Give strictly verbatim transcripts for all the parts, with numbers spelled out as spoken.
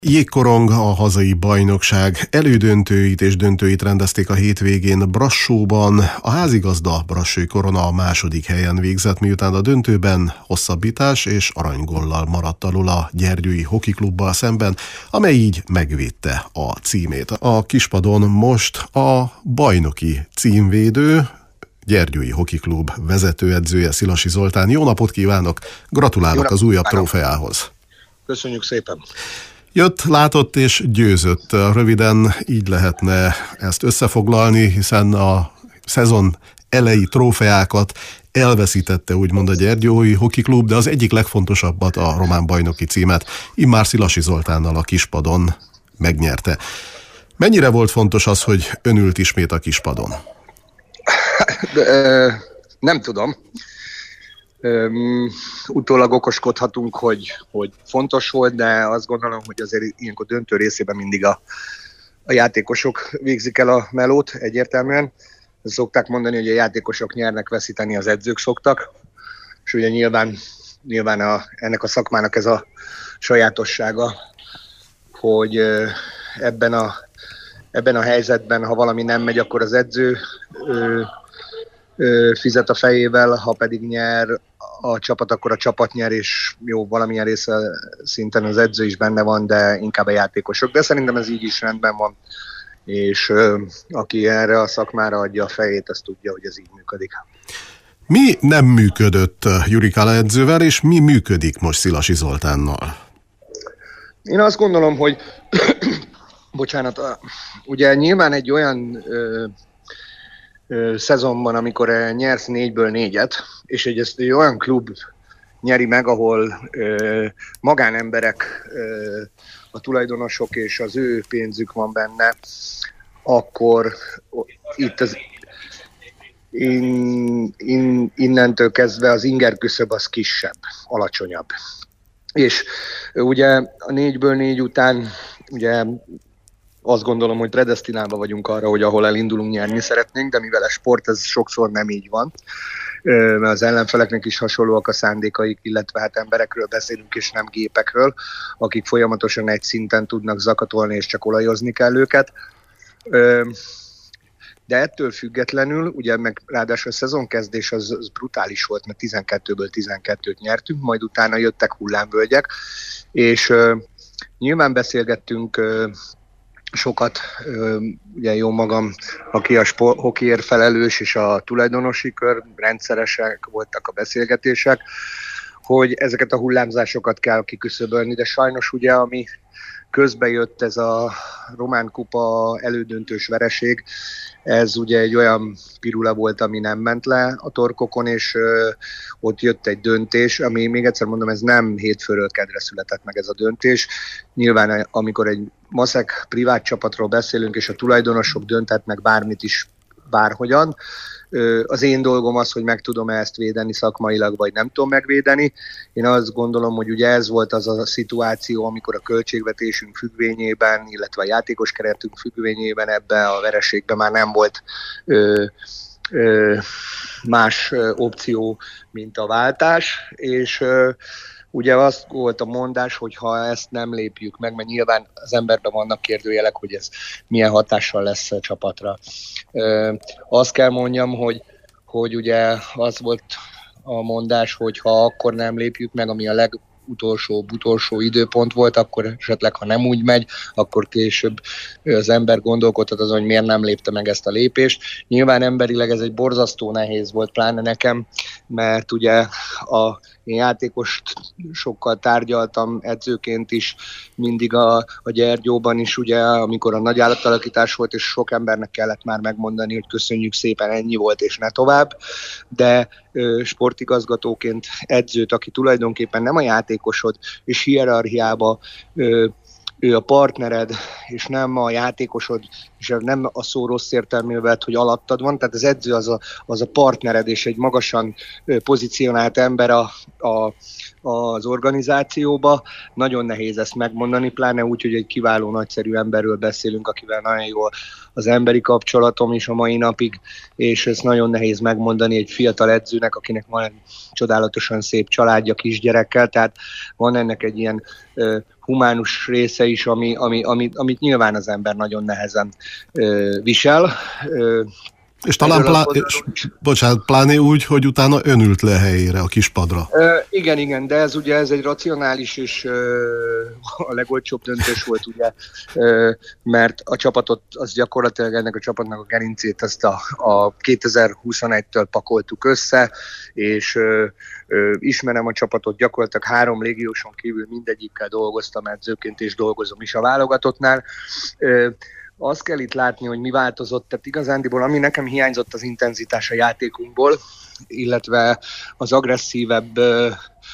Jégkorong, a hazai bajnokság elődöntőit és döntőit rendezték a hétvégén Brassóban. A házigazda Brassói Korona a második helyen végzett, miután a döntőben hosszabbítás és aranygollal maradt alul a Gyergyói Hoki Klubbal szemben, amely így megvédte a címét. A kispadon most a bajnoki címvédő, Gyergyói Hoki Klub vezetőedzője, Szilasi Zoltán. Jó napot kívánok! Gratulálok az újabb trófeához! Köszönjük szépen! Jött, látott és győzött. Röviden így lehetne ezt összefoglalni, hiszen a szezon elejé trófeákat elveszítette úgymond a Gyergyói Hoki Klub, de az egyik legfontosabbat, a román bajnoki címet immár Szilasi Zoltánnal a kispadon megnyerte. Mennyire volt fontos az, hogy ön ült ismét a kispadon? De, ö, nem tudom. Um, utólag okoskodhatunk, hogy, hogy fontos volt, de azt gondolom, hogy azért ilyenkor döntő részében mindig a, a játékosok végzik el a melót egyértelműen. Szokták mondani, hogy a játékosok nyernek, veszíteni az edzők szoktak, és ugye nyilván, nyilván a, ennek a szakmának ez a sajátossága, hogy ebben a, ebben a helyzetben, ha valami nem megy, akkor az edző ö, ö, fizet a fejével, ha pedig nyer a csapat, akkor a csapat nyer, és jó, valamilyen része szinten az edző is benne van, de inkább a játékosok. De szerintem ez így is rendben van, és ö, aki erre a szakmára adja a fejét, az tudja, hogy ez így működik. Mi nem működött Juri Kala edzővel, és mi működik most Szilasi Zoltánnal? Én azt gondolom, hogy bocsánat, ugye nyilván egy olyan ö, ö, szezonban, amikor nyersz négyből négyet, és egy, ezt egy olyan klub nyeri meg, ahol ö, magánemberek, ö, a tulajdonosok és az ő pénzük van benne, akkor itt az in, in, innentől kezdve az inger küszöb az kisebb, alacsonyabb. És ugye a négyből négy után ugye azt gondolom, hogy predesztinálva vagyunk arra, hogy ahol elindulunk, nyerni szeretnénk, de mivel a sport ez sokszor nem így van, mert az ellenfeleknek is hasonlóak a szándékaik, illetve hát emberekről beszélünk és nem gépekről, akik folyamatosan egy szinten tudnak zakatolni és csak olajozni kell őket. De ettől függetlenül, ugye meg ráadásul a szezonkezdés az, az brutális volt, mert tizenkettőből tizenkettőt nyertünk, majd utána jöttek hullámvölgyek, és uh, nyilván beszélgettünk uh, sokat, uh, ugye jó magam, aki a sport, hokiért felelős, és a tulajdonosi kör, rendszeresek voltak a beszélgetések, hogy ezeket a hullámzásokat kell kiküszöbölni, de sajnos ugye, ami közbe jött ez a román kupa elődöntős vereség, ez ugye egy olyan pirula volt, ami nem ment le a torkokon, és ö, ott jött egy döntés, ami még egyszer mondom, ez nem hétfőről kedre született meg ez a döntés. Nyilván amikor egy maszek privát csapatról beszélünk, és a tulajdonosok döntetnek bármit is bárhogyan, az én dolgom az, hogy meg tudom ezt védeni szakmailag, vagy nem tudom megvédeni. Én azt gondolom, hogy ugye ez volt az a szituáció, amikor a költségvetésünk függvényében, illetve a játékos keretünk függvényében ebbe a vereségben már nem volt ö, ö, más opció, mint a váltás, és ö, ugye az volt a mondás, hogy ha ezt nem lépjük meg, mert nyilván az emberben vannak kérdőjelek, hogy ez milyen hatással lesz a csapatra. Ö, azt kell mondjam, hogy, hogy ugye az volt a mondás, hogy ha akkor nem lépjük meg, ami a legutolsó, utolsó időpont volt, akkor esetleg, ha nem úgy megy, akkor később az ember gondolkodhat azon, hogy miért nem lépte meg ezt a lépést. Nyilván emberileg ez egy borzasztó nehéz volt, pláne nekem, mert ugye a én játékost sokkal tárgyaltam edzőként is, mindig a, a Gyergyóban is, ugye, amikor a nagy átalakítás volt, és sok embernek kellett már megmondani, hogy köszönjük szépen, ennyi volt, és ne tovább, de ö, sportigazgatóként edzőt, aki tulajdonképpen nem a játékosod, és hierarchiába ö, ő a partnered, és nem a játékosod, és nem a szó rossz értelmével, hogy alattad van, tehát az edző az a, az a partnered, és egy magasan pozícionált ember a, a, az organizációba. Nagyon nehéz ezt megmondani, pláne úgy, hogy egy kiváló, nagyszerű emberről beszélünk, akivel nagyon jó az emberi kapcsolatom is a mai napig, és ezt nagyon nehéz megmondani egy fiatal edzőnek, akinek van egy csodálatosan szép családja kisgyerekkel, tehát van ennek egy ilyen humánus része is, ami, ami, amit, amit nyilván az ember nagyon nehezen ö, visel. Ö, És talán, plá... és, bocsánat, pláne úgy, hogy utána önült le helyére a kispadra. Ö, igen, igen, de ez ugye ez egy racionális és ö, a legolcsóbb döntés volt, ugye, ö, mert a csapatot, az gyakorlatilag ennek a csapatnak a gerincét azt a, a kétezer-huszonegytől pakoltuk össze, és ö, ö, ismerem a csapatot, gyakorlatilag három légióson kívül mindegyikkel dolgoztam edzőként, és dolgozom is a válogatottnál. Ö, Azt kell itt látni, hogy mi változott, tehát igazándiból, ami nekem hiányzott az intenzitás a játékunkból, illetve az agresszívebb ö,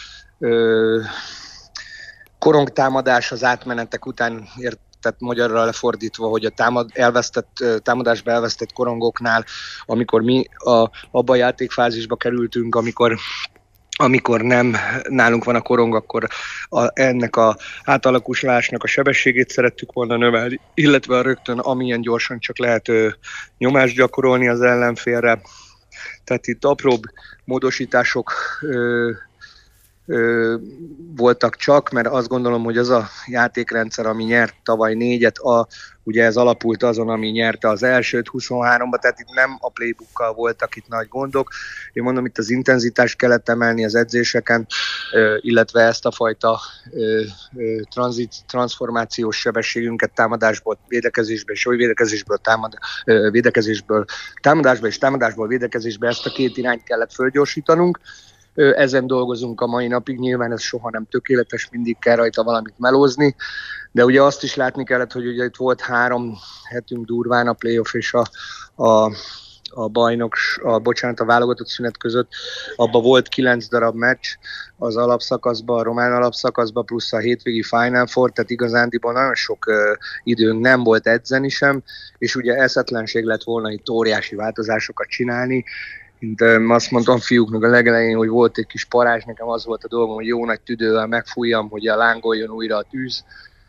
ö, korongtámadás az átmenetek után, ért, tehát magyarra lefordítva, hogy a támad, elvesztett, támadásba elvesztett korongoknál, amikor mi a, abba a játékfázisba kerültünk, amikor amikor nem nálunk van a korong, akkor a, ennek a átalakulásnak a sebességét szerettük volna növelni, illetve a rögtön amilyen gyorsan csak lehet ö, nyomást gyakorolni az ellenfélre. Tehát itt apróbb módosítások ö, ö, voltak csak, mert azt gondolom, hogy az a játékrendszer, ami nyert tavaly négyet, a, ugye ez alapult azon, ami nyerte az elsőt huszonháromba, tehát itt nem a playbookkal voltak itt nagy gondok. Én mondom, itt az intenzitást kellett emelni az edzéseken, illetve ezt a fajta tranzit, transformációs sebességünket támadásból, védekezésbe, és oly védekezésből, támad, védekezésből támadásba, és támadásból védekezésbe ezt a két irányt kellett fölgyorsítanunk. Ezen dolgozunk a mai napig, nyilván ez soha nem tökéletes, mindig kell rajta valamit melózni, de ugye azt is látni kellett, hogy ugye itt volt három hetünk durván a playoff és a, a, a bajnok, a, bocsánat, a válogatott szünet között, abban volt kilenc darab meccs az alapszakaszban, a román alapszakaszban, plusz a hétvégi Final Four, tehát igazándiból nagyon sok uh, időnk nem volt edzeni sem, és ugye eszetlenség lett volna itt óriási változásokat csinálni. Mint azt mondtam fiúknak a legelején, hogy volt egy kis parázs, nekem az volt a dolgom, hogy jó nagy tüdővel megfújjam, hogy a lángoljon újra a tűz.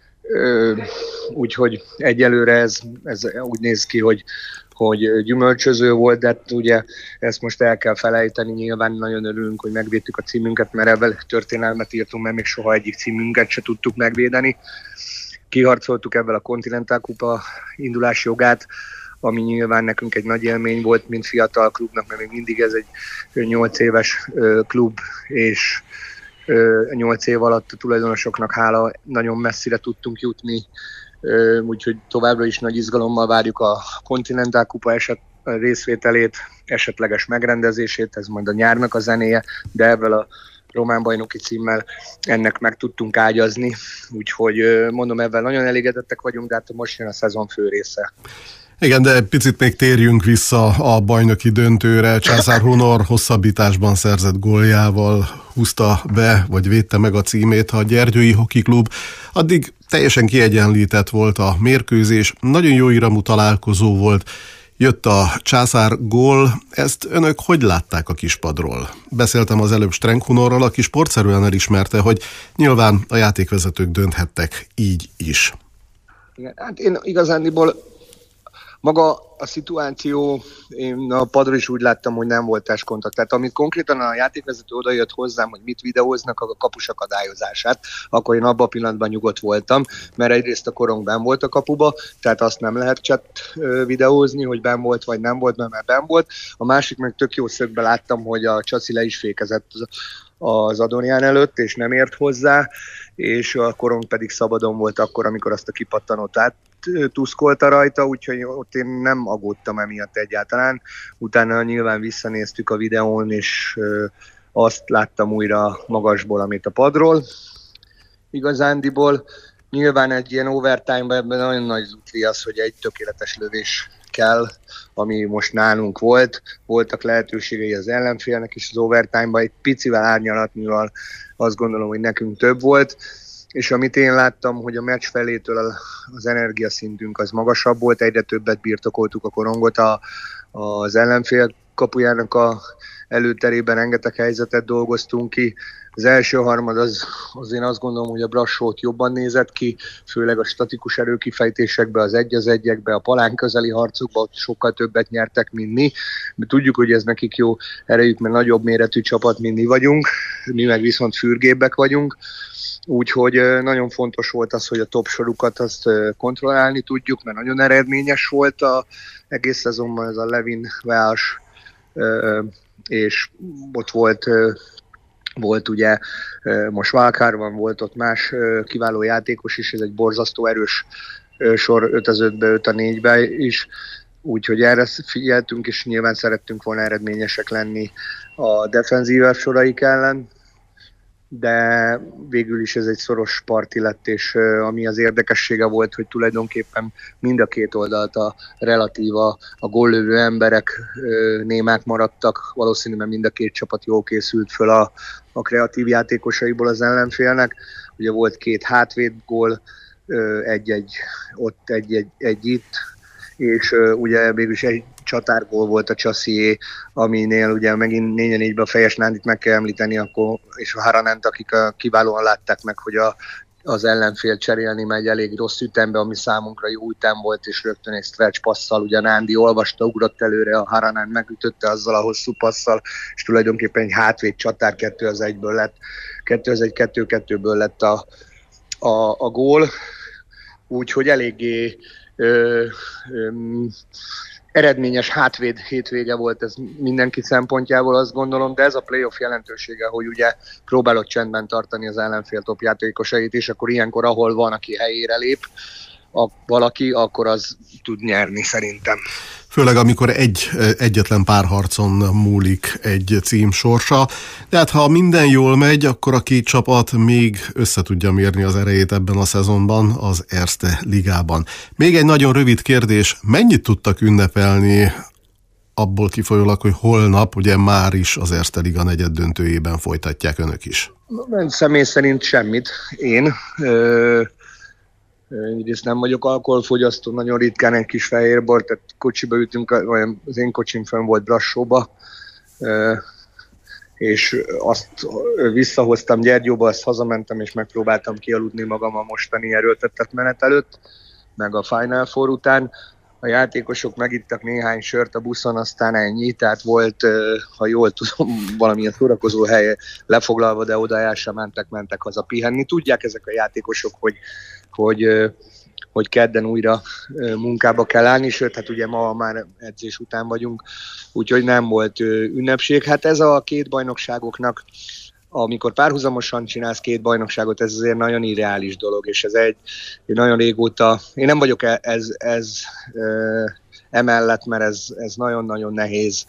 Úgyhogy egyelőre ez, ez úgy néz ki, hogy, hogy gyümölcsöző volt, de hát ugye ezt most el kell felejteni, nyilván nagyon örülünk, hogy megvédtük a címünket, mert ebben történelmet írtunk, mert még soha egyik címünket se tudtuk megvédeni. Kiharcoltuk ebben a Continental Kupa indulási jogát, ami nyilván nekünk egy nagy élmény volt, mint fiatal klubnak, mert még mindig ez egy nyolc éves klub, és nyolc év alatt a tulajdonosoknak hála nagyon messzire tudtunk jutni, úgyhogy továbbra is nagy izgalommal várjuk a Continental Kupa eset részvételét, esetleges megrendezését, ez majd a nyárnak a zenéje, de ebből a román bajnoki címmel ennek meg tudtunk ágyazni, úgyhogy mondom, ebben nagyon elégedettek vagyunk, de hát most jön a szezon fő része. Igen, de picit még térjünk vissza a bajnoki döntőre. Császár Hunor hosszabbításban szerzett góljával húzta be, vagy védte meg a címét a Gyergyői Hockey Klub. Addig teljesen kiegyenlített volt a mérkőzés, nagyon jó iramú találkozó volt. Jött a Császár gól, ezt önök hogy látták a kispadról? Beszéltem az előbb Strenk Hunorral, aki sportszerűen elismerte, hogy nyilván a játékvezetők dönthettek így is. Igen, hát én igazándiból maga a szituáció, én a padról is úgy láttam, hogy nem volt testkontakt. Tehát amit konkrétan a játékvezető odajött hozzám, hogy mit videóznak, a kapus akadályozását, akkor én abban a pillanatban nyugodt voltam, mert egyrészt a korong benn volt a kapuba, tehát azt nem lehet chat videózni, hogy benn volt vagy nem volt, mert benn volt. A másik meg tök jó szögbe láttam, hogy a Csaci le is fékezett az Adorján előtt, és nem ért hozzá, és a korong pedig szabadon volt akkor, amikor azt a kipattanót át tuszkolta rajta, úgyhogy ott én nem aggódtam emiatt egyáltalán. Utána nyilván visszanéztük a videón, és azt láttam újra magasból, amit a padról. Igazándiból nyilván egy ilyen overtime-ben ebben nagyon nagy zutli az, hogy egy tökéletes lövés kell, ami most nálunk volt. Voltak lehetőségei az ellenfélnek is az overtime-ban, egy picivel árnyalatnyival azt gondolom, hogy nekünk több volt. És amit én láttam, hogy a meccs felétől az energiaszintünk az magasabb volt, egyre többet birtokoltuk a korongot a, az ellenfél kapujának a előterében rengeteg helyzetet dolgoztunk ki. Az első harmad az, az én azt gondolom, hogy a Brassót jobban nézett ki, főleg a statikus erőkifejtésekben, az egy az egyekben, a palánk közeli harcokban ott sokkal többet nyertek, mint mi. Mi tudjuk, hogy ez nekik jó erejük, mert nagyobb méretű csapat, mint mi vagyunk, mi meg viszont fürgébbek vagyunk. Úgyhogy nagyon fontos volt az, hogy a top sorukat azt kontrollálni tudjuk, mert nagyon eredményes volt a egész szezonban ez a Levin Welsh, és ott volt, volt ugye most Valkárban volt ott más kiváló játékos is, ez egy borzasztó erős sor öt az ötbe, öt a négybe is, úgyhogy erre figyeltünk, és nyilván szerettünk volna eredményesek lenni a defenzív soraik ellen, de végül is ez egy szoros parti lett, és uh, ami az érdekessége volt, hogy tulajdonképpen mind a két oldalt a relatíva, a góllövő emberek uh, némák maradtak, valószínűleg mind a két csapat jól készült föl a, a kreatív játékosaiból az ellenfélnek. Ugye volt két hátvéd gól, uh, egy-egy ott, egy-egy egy itt, és uh, ugye mégis egy csatárgól volt a Csasszié, aminél ugye megint négy négyben a Fejes Nándit meg kell említeni, akkor, és a Haranent, akik a, kiválóan látták meg, hogy a, az ellenfél cserélni megy elég rossz ütembe, ami számunkra jó ütem volt, és rögtön egy stretch passzal, ugye Nándi olvasta, ugrott előre, a Haranent megütötte azzal a hosszú passzal, és tulajdonképpen egy hátvéd csatár kettő az egyből lett, kettő az egy, kettő kettőből lett a, a, a gól, úgyhogy eléggé ö, ö, eredményes hátvéd hétvége volt ez mindenki szempontjából, azt gondolom, de ez a playoff jelentősége, hogy ugye próbálod csendben tartani az ellenfél top játékosait, és akkor ilyenkor, ahol van, aki helyére lép, a, valaki, akkor az tud nyerni szerintem. Főleg amikor egy egyetlen párharcon múlik egy cím sorsa, de hát ha minden jól megy, akkor a két csapat még össze tudja mérni az erejét ebben a szezonban, az Erste Ligában. Még egy nagyon rövid kérdés, mennyit tudtak ünnepelni abból kifolyólag, hogy holnap ugye már is az Erste Liga negyeddöntőjében folytatják önök is? Személy szerint semmit. Én... Ö- Egyrészt nem vagyok alkoholfogyasztó, nagyon ritkán egy kis fehérbor, tehát kocsiba ültünk, az én kocsim fenn volt Brassóba, és azt visszahoztam Gyergyóba, azt hazamentem, és megpróbáltam kialudni magam a mostani erőltetett menet előtt, meg a Final Four után. A játékosok megittak néhány sört a buszon, aztán ennyi, tehát volt, ha jól tudom, valamilyen szórakozó hely lefoglalva, de oda el sem mentek, mentek haza pihenni. Tudják ezek a játékosok, hogy Hogy, hogy kedden újra munkába kell állni, sőt, hát ugye ma már edzés után vagyunk, úgyhogy nem volt ünnepség. Hát ez a két bajnokságoknak, amikor párhuzamosan csinálsz két bajnokságot, ez azért nagyon irreális dolog, és ez egy, egy nagyon régóta, én nem vagyok ez, ez emellett, mert ez, ez nagyon-nagyon nehéz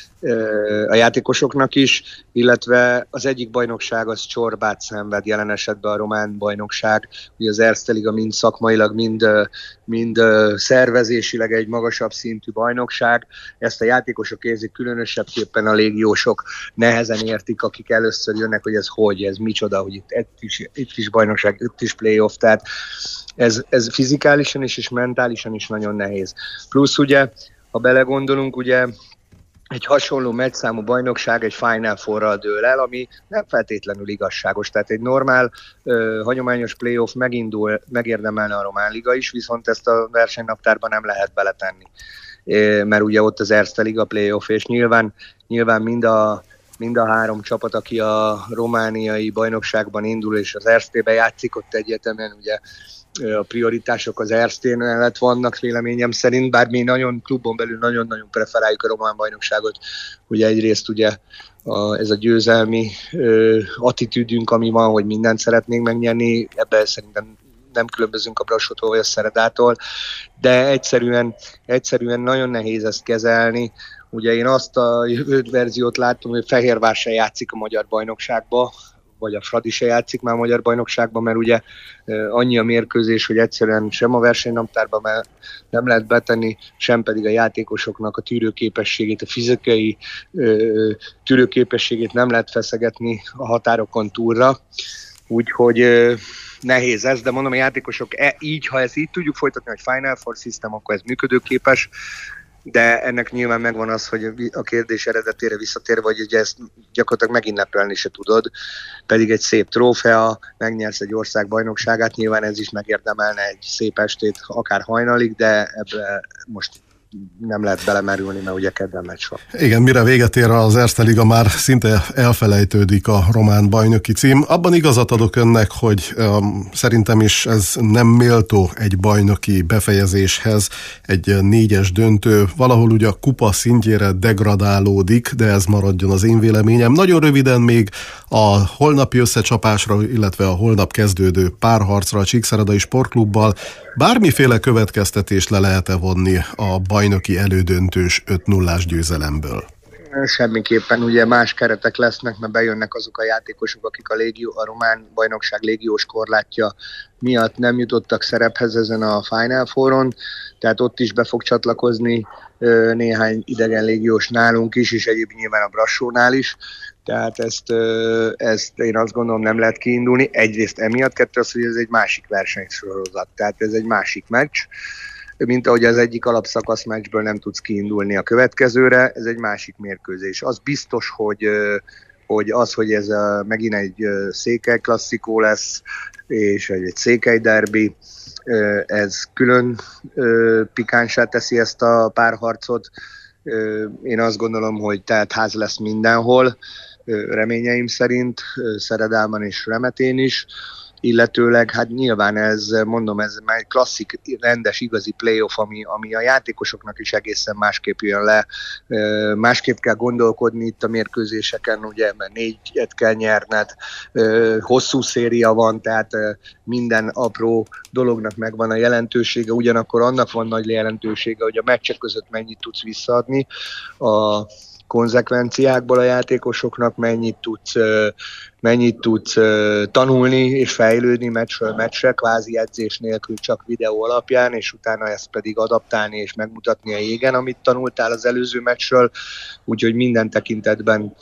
a játékosoknak is, illetve az egyik bajnokság az csorbát szenved, jelen esetben a román bajnokság, ugye az Erste Liga mind szakmailag, mind, mind szervezésileg egy magasabb szintű bajnokság. Ezt a játékosok érzik, különösebbképpen a légiósok nehezen értik, akik először jönnek, hogy ez hogy, ez micsoda, hogy itt, itt, is, itt is bajnokság, itt is playoff, tehát ez, ez fizikálisan is és mentálisan is nagyon nehéz. Plusz ugye, ha belegondolunk, ugye egy hasonló meccszámú bajnokság egy Final Four-ral dől el, ami nem feltétlenül igazságos. Tehát egy normál, ö, hagyományos playoff megindul, megérdemelne a Román Liga is, viszont ezt a versenynaptárban nem lehet beletenni. É, mert ugye ott az Erste Liga playoff, és nyilván, nyilván mind, a, mind a három csapat, aki a romániai bajnokságban indul, és az Erste-be játszik, ott egyetemen ugye a prioritások az Erste mellett vannak véleményem szerint, bár mi nagyon klubon belül nagyon-nagyon preferáljuk a román bajnokságot. Ugye egyrészt ugye a, ez a győzelmi ö, attitűdünk, ami van, hogy mindent szeretnénk megnyerni, ebben szerintem nem különbözünk a Brassótól vagy a Szeredától, de egyszerűen, egyszerűen nagyon nehéz ezt kezelni. Ugye én azt a jövőt verziót láttam, hogy Fehérvár játszik a magyar bajnokságba, vagy a Fradi se játszik már a magyar bajnokságban, mert ugye annyi a mérkőzés, hogy egyszerűen sem a versenynaptárban nem lehet betenni, sem pedig a játékosoknak a tűrőképességét, a fizikai tűrőképességét nem lehet feszegetni a határokon túlra. Úgyhogy nehéz ez, de mondom, a játékosok e, így, ha ezt így tudjuk folytatni, hogy Final Four System, akkor ez működőképes. de ennek nyilván megvan az, hogy a kérdés eredetére visszatérve, hogy ugye ezt gyakorlatilag megünnepelni se tudod, pedig egy szép trófea, megnyersz egy ország bajnokságát, nyilván ez is megérdemelne egy szép estét, akár hajnalig, de ebbe most nem lehet belemerülni, mert ugye kedden meccs van. Igen, mire véget ér az Erste Liga, már szinte elfelejtődik a román bajnoki cím. Abban igazat adok önnek, hogy um, szerintem is ez nem méltó egy bajnoki befejezéshez, egy négyes döntő. Valahol ugye a kupa szintjére degradálódik, de ez maradjon az én véleményem. Nagyon röviden még a holnapi összecsapásra, illetve a holnap kezdődő párharcra a Csíkszeredai Sportklubbal bármiféle következtetést le lehet-e vonni a bajnoki elődöntős öt nullás győzelemből? Semmiképpen, ugye más keretek lesznek, mert bejönnek azok a játékosok, akik a, légió, a román bajnokság légiós korlátja miatt nem jutottak szerephez ezen a Final Fouron, tehát ott is be fog csatlakozni néhány idegen légiós nálunk is, és egyébként nyilván a Brassónál is. Tehát ezt, ezt én azt gondolom nem lehet kiindulni. Egyrészt emiatt, kettő az, hogy ez egy másik versenysorozat, tehát ez egy másik meccs. Mint ahogy az egyik alapszakasz meccsből nem tudsz kiindulni a következőre, ez egy másik mérkőzés. Az biztos, hogy, hogy az, hogy ez megint egy székely klasszikó lesz, és egy székely derbi, ez külön pikánsá teszi ezt a párharcot. Én azt gondolom, hogy tehát ház lesz mindenhol, reményeim szerint, Szeredában és Remetén is, illetőleg hát nyilván ez, mondom, ez már egy klasszik, rendes, igazi playoff, ami, ami a játékosoknak is egészen másképp jön le. Másképp kell gondolkodni itt a mérkőzéseken, ugye, mert négyet kell nyerned, hosszú széria van, tehát minden apró dolognak megvan a jelentősége, ugyanakkor annak van nagy jelentősége, hogy a meccsek között mennyit tudsz visszaadni a konzekvenciákból a játékosoknak, mennyit tudsz, mennyit tudsz tanulni és fejlődni meccsről meccsre, kvázi edzés nélkül csak videó alapján, és utána ezt pedig adaptálni és megmutatni a jégen, amit tanultál az előző meccsről, úgyhogy minden tekintetben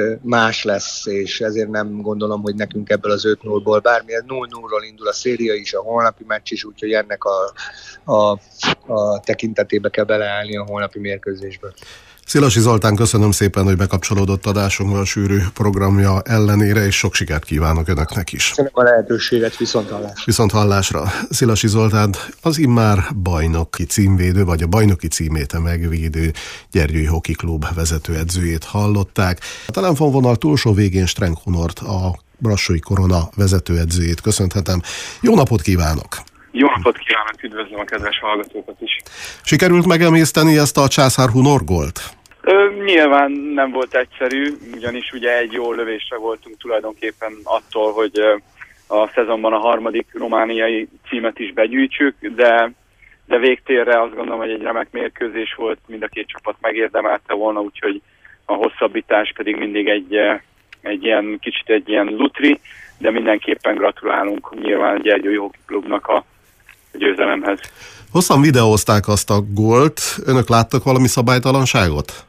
más lesz, és ezért nem gondolom, hogy nekünk ebből az öt nullból bármi, null nullról indul a széria is, a holnapi meccs is, úgyhogy ennek a, a, a tekintetébe kell beleállni a holnapi mérkőzésből. Szilasi Zoltán, köszönöm szépen, hogy bekapcsolódott adásunkba a sűrű programja ellenére, és sok sikert kívánok önöknek is. Köszönöm a lehetőséget, viszont hallásra. Viszont hallásra. Szilasi Zoltán az immár bajnoki címvédő, vagy a bajnoki címét megvédő Gyergyői Hockey Klub vezetőedzőjét hallották. A telefonvonal túlsó végén Strenk Hunort, a Brassói Korona vezetőedzőjét köszönhetem. Jó napot kívánok! Jó napot kívánok, üdvözlöm a kedves hallgatókat is. Sikerült megemészteni ezt a Császár Hunor gólt? Ö, nyilván nem volt egyszerű, ugyanis ugye egy jó lövésre voltunk tulajdonképpen attól, hogy a szezonban a harmadik romániai címet is begyűjtsük, de, de végtérre azt gondolom, hogy egy remek mérkőzés volt, mind a két csapat megérdemelte volna, úgyhogy a hosszabbítás pedig mindig egy, egy ilyen, kicsit egy ilyen lutri, de mindenképpen gratulálunk nyilván a Gyergyői Hockey Klubnak a győzelemhez. Hosszan videózták azt a gólt. Önök láttak valami szabálytalanságot?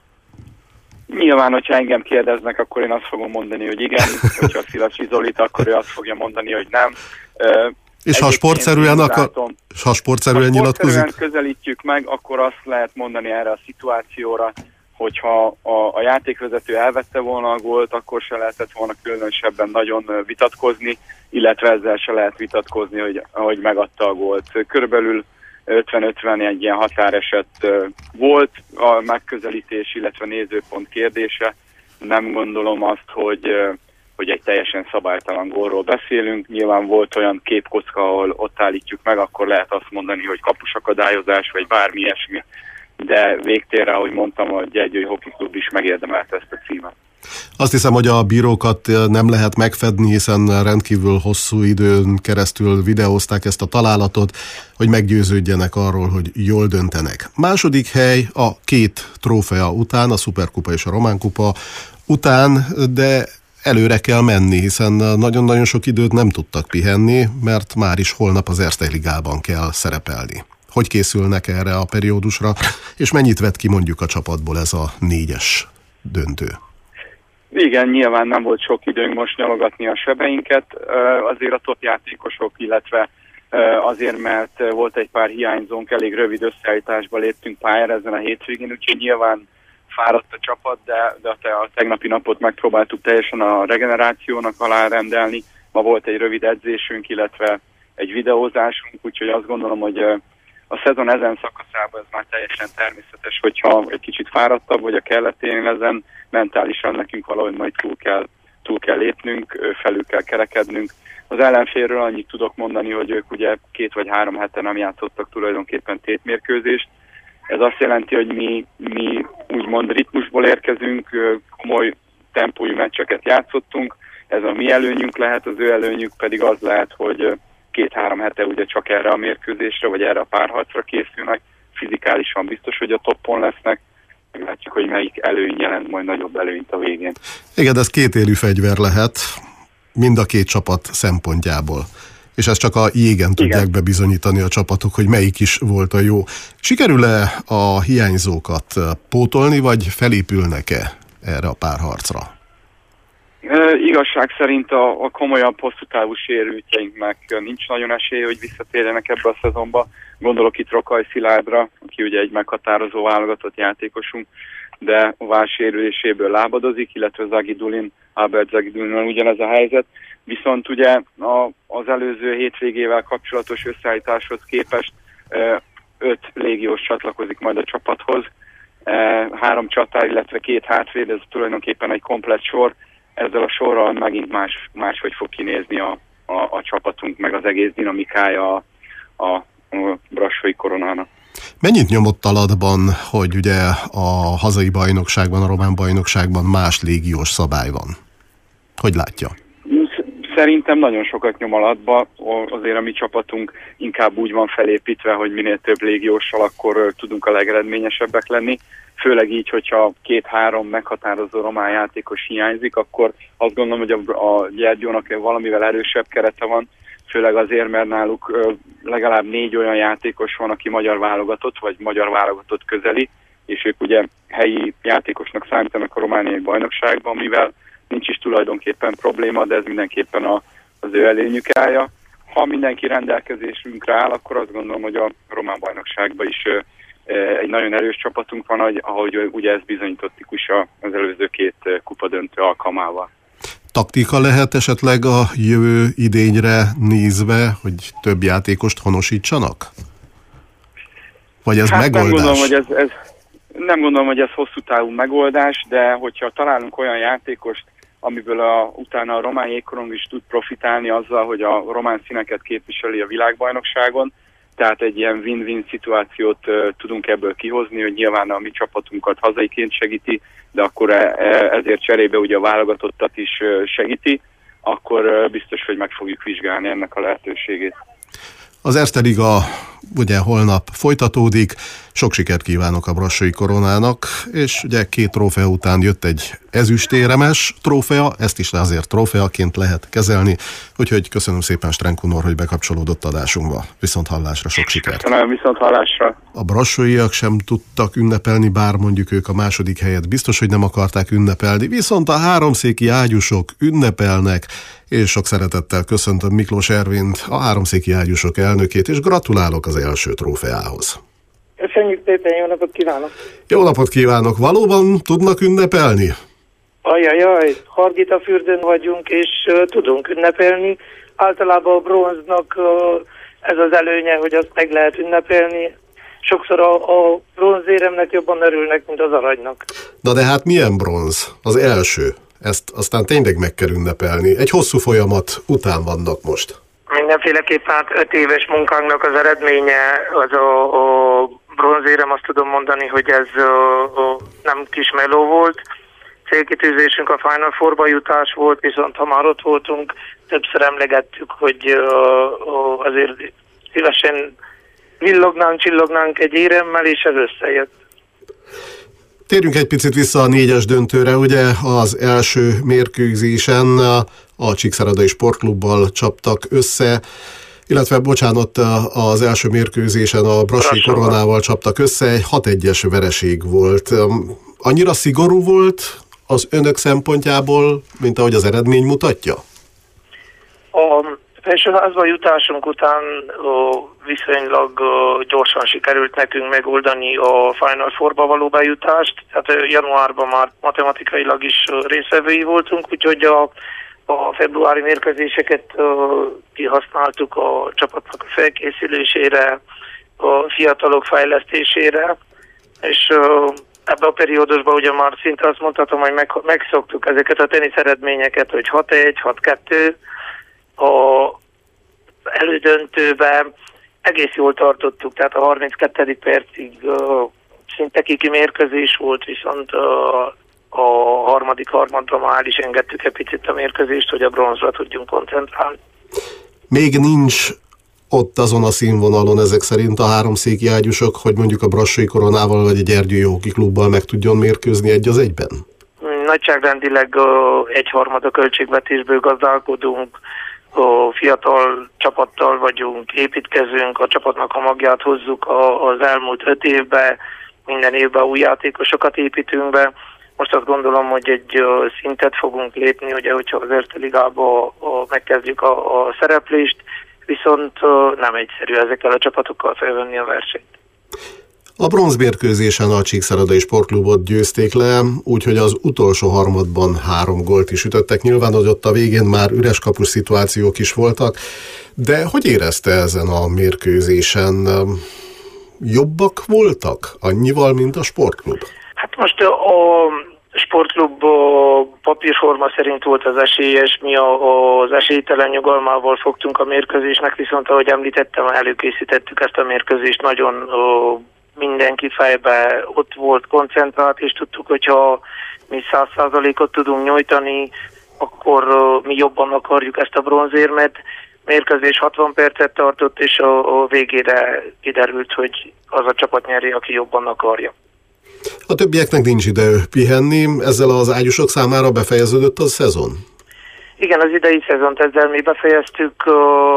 Nyilván, hogyha engem kérdeznek, akkor én azt fogom mondani, hogy igen. Hogyha Szilasi Zolit, akkor ő azt fogja mondani, hogy nem. És ha sportszerűen, akar, ha sportszerűen nyilatkozik? Ha sportszerűen közelítjük meg, akkor azt lehet mondani erre a szituációra, hogyha a, a játékvezető elvette volna a gólt, akkor se lehetett volna különösebben nagyon vitatkozni, illetve ezzel se lehet vitatkozni, hogy, hogy megadta a gólt. Körülbelül ötven-ötven egy ilyen határeset volt a megközelítés, illetve nézőpont kérdése. Nem gondolom azt, hogy, hogy egy teljesen szabálytalan gólról beszélünk. Nyilván volt olyan képkocka, ahol ott állítjuk meg, akkor lehet azt mondani, hogy kapusakadályozás, vagy bármi ilyesmi. De végtérre, ahogy mondtam, a Gyergyői Hockey Klub is megérdemelte ezt a címet. Azt hiszem, hogy a bírókat nem lehet megfedni, hiszen rendkívül hosszú időn keresztül videózták ezt a találatot, hogy meggyőződjenek arról, hogy jól döntenek. Második hely a két trófea után, a Szuperkupa és a Román Kupa után, de előre kell menni, hiszen nagyon-nagyon sok időt nem tudtak pihenni, mert már is holnap az Erste Ligában kell szerepelni. Hogy készülnek erre a periódusra, és mennyit vett ki mondjuk a csapatból ez a négyes döntő? Igen, nyilván nem volt sok időnk most nyalogatni a sebeinket. Azért a top játékosok, illetve azért, mert volt egy pár hiányzónk, elég rövid összeállításba léptünk pályára ezen a hétvégén, úgyhogy nyilván fáradt a csapat, de, de a tegnapi napot megpróbáltuk teljesen a regenerációnak alárendelni. Ma volt egy rövid edzésünk, illetve egy videózásunk, úgyhogy azt gondolom, hogy a szezon ezen szakaszában ez már teljesen természetes, hogyha egy kicsit fáradtabb, vagy a kelleténél ezen mentálisan nekünk valahogy majd túl kell, túl kell lépnünk, felül kell kerekednünk. Az ellenfélről annyit tudok mondani, hogy ők ugye két vagy három hete nem játszottak tulajdonképpen tétmérkőzést. Ez azt jelenti, hogy mi, mi úgymond ritmusból érkezünk, komoly tempójú meccseket játszottunk, ez a mi előnyünk lehet, az ő előnyük pedig az lehet, hogy két-három hete ugye csak erre a mérkőzésre, vagy erre a párharcra készülnek, fizikálisan biztos, hogy a toppon lesznek, meglátjuk, hogy melyik előny jelent majd nagyobb előnyt a végén. Igen, ez kétélű fegyver lehet mind a két csapat szempontjából. És ezt csak a jégen tudják Igen. bebizonyítani a csapatok, hogy melyik is volt a jó. Sikerül-e a hiányzókat pótolni, vagy felépülnek-e erre a párharcra? E, igazság szerint a, a komolyabb, hosszú távú sérültjeinknek nincs nagyon esély, hogy visszatérjenek ebbe a szezonba. Gondolok itt Rokaj Szilárdra, aki ugye egy meghatározó válogatott játékosunk, de a váll sérüléséből lábadozik, illetve Zagidulin, Albert Zagidulinnal ugyanez a helyzet. Viszont ugye a, az előző hétvégével kapcsolatos összeállításhoz képest e, öt légiós csatlakozik majd a csapathoz. E, három csatár, illetve két hátvéd, ez tulajdonképpen egy komplett sor. Ezzel a sorral megint más, máshogy fog kinézni a, a, a csapatunk, meg az egész dinamikája a, a, a brassói koronának. Mennyit nyomott alatban, hogy ugye a hazai bajnokságban, a román bajnokságban más légiós szabály van? Hogy látja? Szerintem nagyon sokat nyom alatba, azért a mi csapatunk inkább úgy van felépítve, hogy minél több légióssal akkor tudunk a legeredményesebbek lenni. Főleg így, hogyha két-három meghatározó román játékos hiányzik, akkor azt gondolom, hogy a, a Gyergyónak valamivel erősebb kerete van, főleg azért, mert náluk legalább négy olyan játékos van, aki magyar válogatott, vagy magyar válogatott közeli, és ők ugye helyi játékosnak számítanak a romániai bajnokságban, mivel nincs is tulajdonképpen probléma, de ez mindenképpen a, az ő előnyük állja. Ha mindenki rendelkezésünkre áll, akkor azt gondolom, hogy a román bajnokságban is egy nagyon erős csapatunk van, ahogy ugye ez bizonyítottik is az előző két kupadöntő alkalmával. Taktika lehet esetleg a jövő idényre nézve, hogy több játékost honosítsanak? Vagy ez hát megoldás? Nem gondolom, hogy ez, ez, nem gondolom, hogy ez hosszú távú megoldás, de hogyha találunk olyan játékost, amiből a, utána a román jégkorong is tud profitálni azzal, hogy a román színeket képviseli a világbajnokságon, tehát egy ilyen win-win szituációt uh, tudunk ebből kihozni, hogy nyilván a mi csapatunkat hazaiként segíti, de akkor e- e- ezért cserébe ugye a válogatottat is uh, segíti, akkor uh, biztos, hogy meg fogjuk vizsgálni ennek a lehetőségét. Az Erste Liga ugye holnap folytatódik, sok sikert kívánok a brassói koronának, és ugye két trófea után jött egy ezüstéremes trófea, ezt is azért trófeaként lehet kezelni, úgyhogy köszönöm szépen Strenku Nóra, hogy bekapcsolódott adásunkba. Viszont hallásra, sok sikert! Köszönöm, viszont hallásra! A brassóiak sem tudtak ünnepelni, bár mondjuk ők a második helyet biztos, hogy nem akarták ünnepelni, viszont a háromszéki ágyúsok ünnepelnek, és sok szeretettel köszöntöm Miklós Ervint, a háromszéki ágyúsok elnökét, és gratulálok az első trófeához. Köszönjük szépen, jó napot kívánok! Jó napot kívánok! Valóban tudnak ünnepelni? Ajajaj, Hargitafürdőn vagyunk, és uh, tudunk ünnepelni. Általában a bronznak uh, ez az előnye, hogy azt meg lehet ünnepelni. Sokszor a, a bronzéremnek jobban örülnek, mint az aranynak. Na de hát milyen bronz? Az első. Ezt aztán tényleg meg kell ünnepelni. Egy hosszú folyamat után vannak most. Mindenféleképpen hát öt éves munkánknak az eredménye, az a, a bronzérem, azt tudom mondani, hogy ez a, a nem kis meló volt. Célkitűzésünk a Final Fourba jutás volt, viszont ha már ott voltunk, többször emlegettük, hogy a, a, azért szívesen villognánk, csillognánk egy éremmel, és ez összejött. Térjünk egy picit vissza a négyes döntőre, ugye az első mérkőzésen a Csíkszeredai Sportklubbal csaptak össze, illetve bocsánat, az első mérkőzésen a brassói koronával csaptak össze, egy hat egyes vereség volt. Annyira szigorú volt az önök szempontjából, mint ahogy az eredmény mutatja? A Felsőházba jutásunk után ó, viszonylag ó, gyorsan sikerült nekünk megoldani a Final Four-ba való bejutást, tehát januárban már matematikailag is részvevői voltunk, úgyhogy a, a februári mérkőzéseket ó, kihasználtuk a csapatnak a felkészülésére, a fiatalok fejlesztésére, és ó, ebben a periódusban ugye már szinte azt mondhatom, hogy meg, megszoktuk ezeket a tenisz eredményeket, hogy hat egy, hat kettő, a elődöntőben egész jól tartottuk, tehát a harminckettedik percig uh, szinte kiki mérkőzés volt, viszont uh, a harmadik harmadra már el is engedtük egy picit a mérkőzést, hogy a bronzra tudjunk koncentrálni. Még nincs ott azon a színvonalon ezek szerint a háromszéki ágyúsok, hogy mondjuk a Brassói Koronával vagy a Gyergyői Hockey Klubbal meg tudjon mérkőzni egy az egyben? Nagyságrendileg uh, egyharmad a költségvetésből gazdálkodunk, a fiatal csapattal vagyunk, építkezünk, a csapatnak a magját hozzuk a, az elmúlt öt évben, minden évben új játékosokat építünk be. Most azt gondolom, hogy egy uh, szintet fogunk lépni, ugye, hogyha az Erste Ligába uh, megkezdjük a, a szereplést, viszont uh, nem egyszerű ezekkel a csapatokkal felvenni a versenyt. A bronzmérkőzésen a Csíkszeredai Sportklubot győzték le, úgyhogy az utolsó harmadban három gólt is ütöttek. Nyilván, hogy ott a végén már üres kapus szituációk is voltak, de hogy érezte ezen a mérkőzésen? Jobbak voltak annyival, mint a Sportklub? Hát most a Sportklub a papírforma szerint volt az esélyes, mi az esélytelen nyugalmával fogtunk a mérkőzésnek, viszont ahogy említettem, előkészítettük ezt a mérkőzést nagyon mindenki fejbe ott volt koncentrált, és tudtuk, hogyha mi száz százalékot tudunk nyújtani, akkor uh, mi jobban akarjuk ezt a bronzérmet. Mérkőzés hatvan percet tartott, és a, a végére kiderült, hogy az a csapat nyeri, aki jobban akarja. A többieknek nincs idő pihenni, ezzel az ágyúsok számára befejeződött a szezon? Igen, az idei szezont ezzel mi befejeztük. Uh,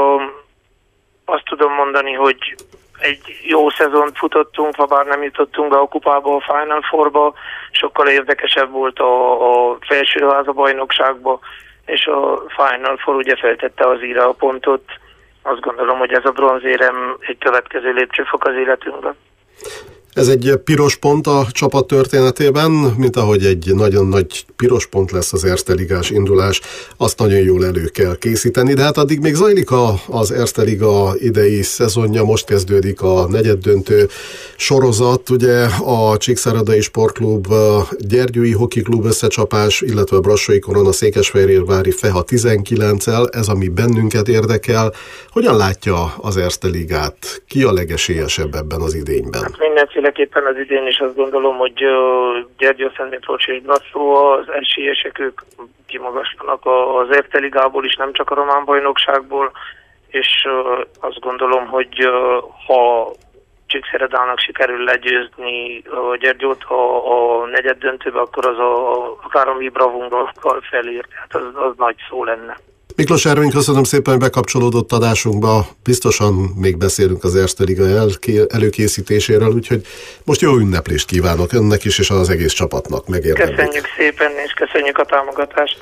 azt tudom mondani, hogy egy jó szezont futottunk, ha bár nem jutottunk be a kupába, a Final Fourba, sokkal érdekesebb volt a, a felsőház a bajnokságba, és a Final Four ugye feltette az íra a pontot. Azt gondolom, hogy ez a bronzérem egy következő lépcsőfok az életünkben. Ez egy piros pont a csapat történetében, mint ahogy egy nagyon nagy piros pont lesz az Erste Ligás indulás, azt nagyon jól elő kell készíteni, de hát addig még zajlik a, az Erste Liga idei szezonja, most kezdődik a negyeddöntő sorozat, ugye a Csíkszeredai Sportklub, Gyergyői Hockey Klub összecsapás, illetve a Brassói Korona Székesfehérvári Feha tizenkilenccel, ez ami bennünket érdekel. Hogyan látja az Erste Ligát? Ki a legesélyesebb ebben az idényben? Hát mindenféleképpen az idén is azt gondolom, hogy Gyergyő, Szent Miklós és Brassó az esélyesek, ők kimagaslanak az Erste Ligából is, nem csak a román bajnokságból, és azt gondolom, hogy ha Csíkszeredának sikerül legyőzni Gyergyót a, a negyed döntőbe, akkor az a, akár a mi bravunkkal felér, tehát az, az nagy szó lenne. Miklós Ervin, köszönöm szépen, hogy bekapcsolódott adásunkba. Biztosan még beszélünk az Erste Liga előkészítéséről, úgyhogy most jó ünneplést kívánok önnek is, és az egész csapatnak. Megérdemlik. Köszönjük szépen, és köszönjük a támogatást.